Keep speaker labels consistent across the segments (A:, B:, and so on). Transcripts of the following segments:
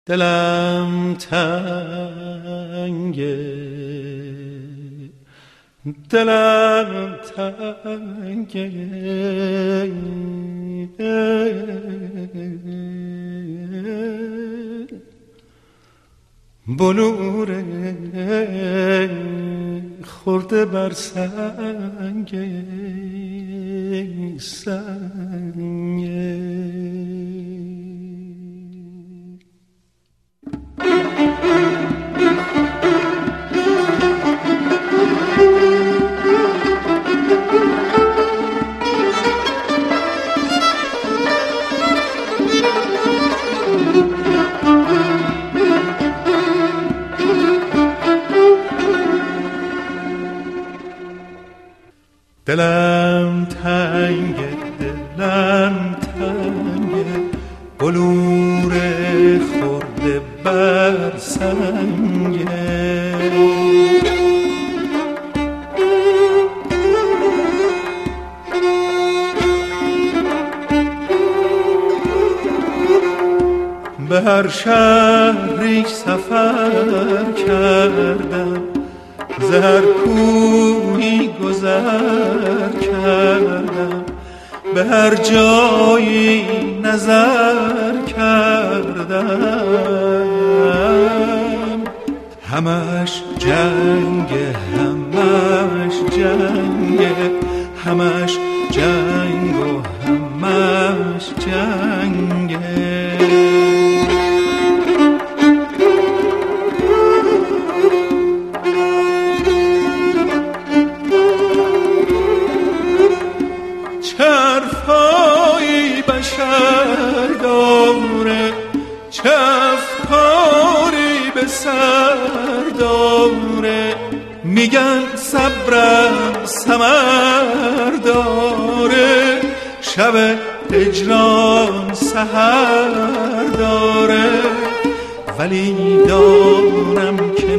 A: دلم تنگه، دلم تنگه، بلور خورده بر سنگه سنگه. دلم تنگه، دلم تنگه، بلور خورده بر سنگه. به هر شهری سفر کردم، ز هر کوهی گذر کردم، به هر جایی نظر کردم. همش جنگه، همش جنگه، همش جنگ و همش جنگه. چرفای بشر داره، چه افکاری به سر داره، میگن صبرم ثمر داره، شب هجران سحر داره. ولی دانم که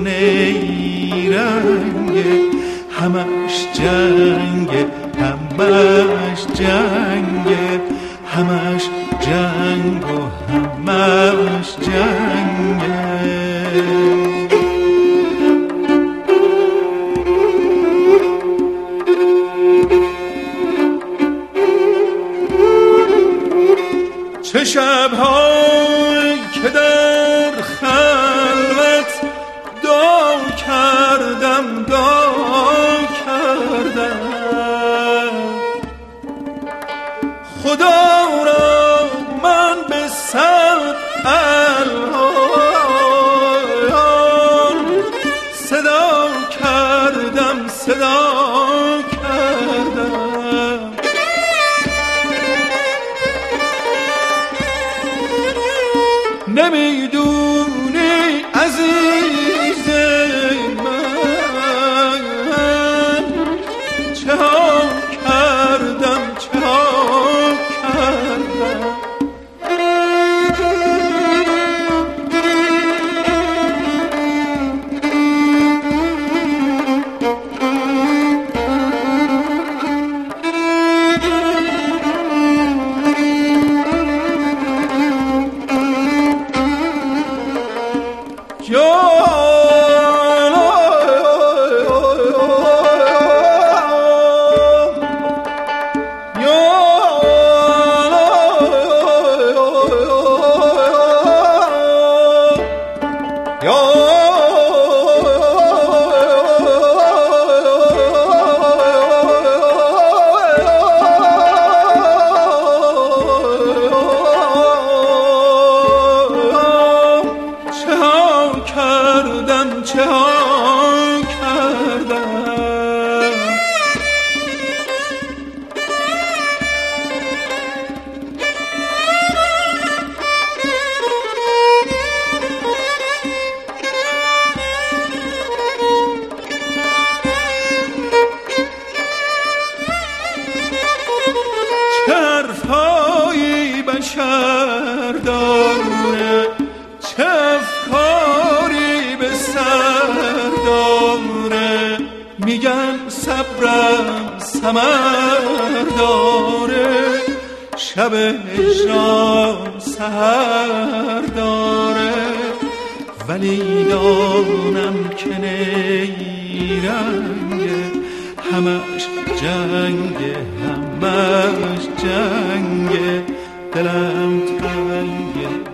A: نیرنگه، همش جنگه، همش جنگه، همش جنگ و همش جنگه. چه شب‌هایی که در خلوت دعا کردم، دعا کردم، خدا را من به صد الحان صدا کردم، صدا کردم. نمیدونی عزیز من چه ها کردم، چه ها کردم. حرفهای بشر داره، چه افکاری به سر داره، میگن صبرم ثمر داره، شب هجران سحر داره. ولی دانم که نیرنگه، همش جنگه همش جنگه، دلم تنگه